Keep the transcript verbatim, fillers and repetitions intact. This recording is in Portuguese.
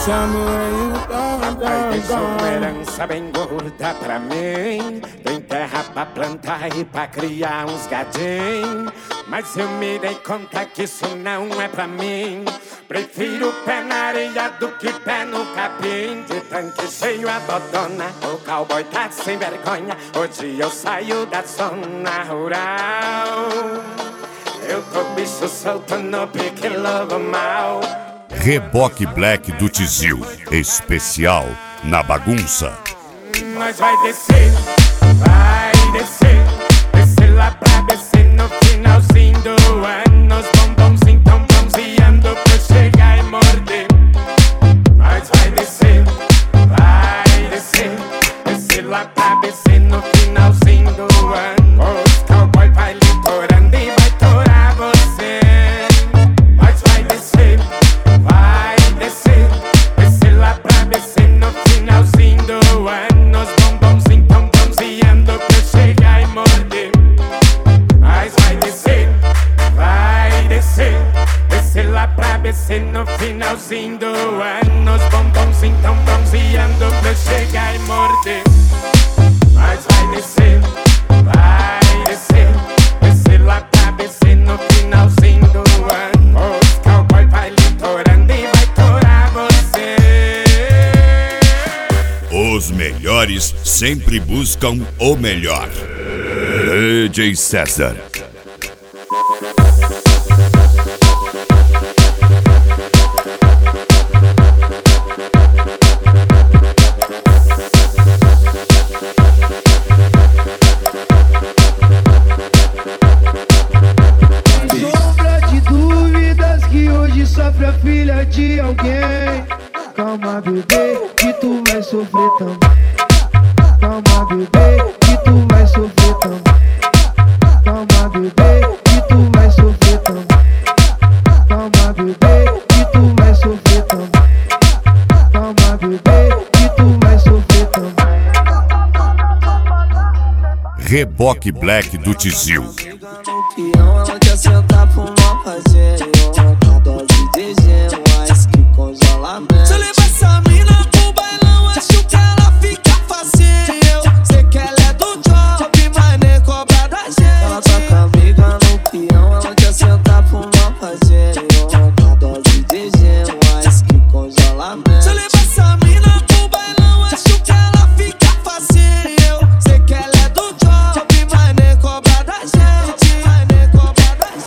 tell me where you going, Pai, going, deixa uma going. herança bem gorda pra mim. Tem terra pra plantar e pra criar uns gadinhos. Mas eu me dei conta que isso não é pra mim. Prefiro pé na areia do que pé no capim. De tanque cheio a dodona, o cowboy tá sem vergonha. Hoje eu saio da zona rural. Eu tô bicho solto no pique lobo mal. Reboque Black do Tizil, especial na bagunça. Nós vai descer, vai descer, descer lá pra descer no finalzinho do ano. Os bombonzinhos tão bronzeando pra eu chegar e morder. Nós vai descer, vai descer, descer lá pra descer no finalzinho do ano. Os cowboy vai litorando e vai torar você. Nós vai descer, vai descer, descer lá pra descer no finalzinho do ano. Os bombonzinhos tão bronzeando pra eu chegar e morder. Nós vai descer, vai descer, descer lá pra descer no finalzinho do ano. Os bombonzinhos tão bronzeando pra eu chegar e morder. Nós vai descer, vai descer, descer lá pra descer no finalzinho do ano. Os cowboy vai litorando e vai torar você. Os melhores sempre buscam o melhor. D J César. Sombra de dúvidas que hoje sofre a filha de alguém. Calma, bebê, que tu vai sofrer também. Calma, bebê, que tu vai sofrer também. Calma, bebê, que tu vai sofrer também. Calma, bebê, que tu vai sofrer também. Calma, bebê, que tu vai sofrer também. Reboque Black do Tizil. Ela quer sentar pro mal fazer.